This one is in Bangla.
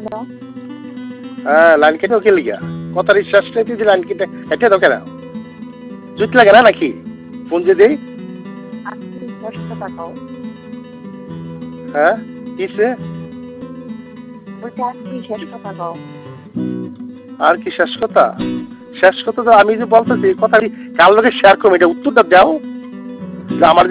হ্যালো। হ্যাঁ, লাইন কেটে কে লিগা কথার শেষ নাই তুই লাইন কেটে এটা তো কেন জুত লাগে না নাকি ফোন যে দেই আজকে শেষ কথা কও। হ্যাঁ কিসে বলছি আজকে শেষ কথা কও। আর কি শেষ কথা তো আমি যে বলতেছি কথা কার লগে শেয়ার করবো এটা উত্তরটা দাও যে আমার